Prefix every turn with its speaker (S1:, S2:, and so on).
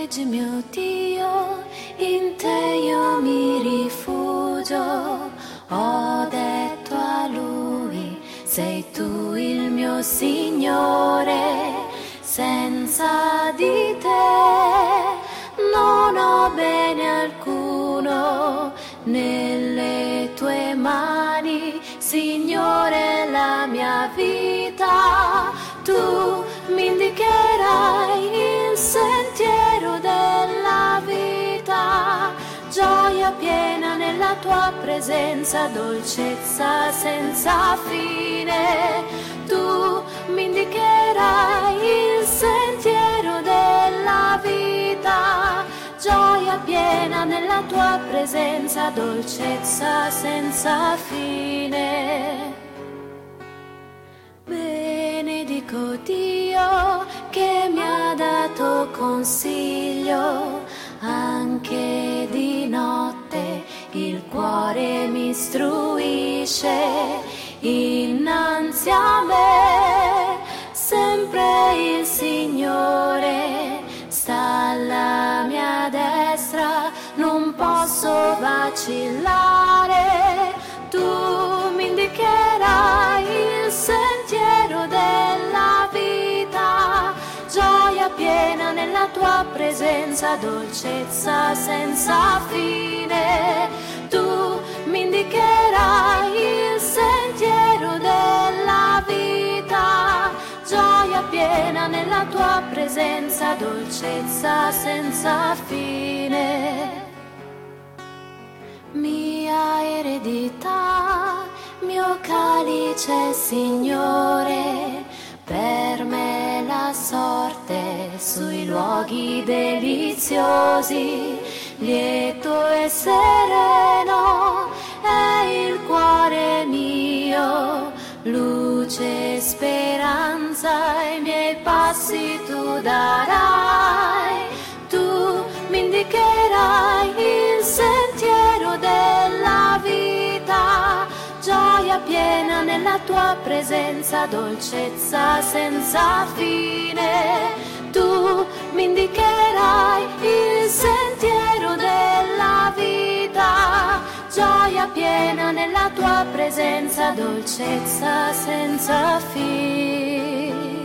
S1: Leggi mio Dio, in te io mi rifugio. Ho detto a Lui, sei tu il mio Signore, senza di te non ho bene alcuno. Nelle tue mani, Signore, la mia vita, tu mi indicherai il sentiero della vita. Gioia piena nella tua presenza, dolcezza senza fine. Tu mi indicherai il sentiero della vita. Gioia piena nella tua presenza, dolcezza senza fine. Benedico Dio che mi ha dato consiglio, anche di notte il cuore mi istruisce. Innanzi a me sempre il Signore sta alla mia destra, non posso vacillare. Tu mi indicherai il sentiero della vita. Gioia piena nella tua presenza, dolcezza senza fine. Tu mi indicherai il sentiero della vita. Gioia piena nella tua presenza, dolcezza senza fine. Mia eredità, mio calice, Signore, per me la sorte sui luoghi deliziosi. Lieto e sereno è il cuore mio, luce e speranza ai miei passi tu darai. Tu mi indicherai il sentiero della vita. Gioia piena nella tua presenza, dolcezza senza fine. Tu mi indicherai il sentiero della vita. Gioia piena nella tua presenza, dolcezza senza fine.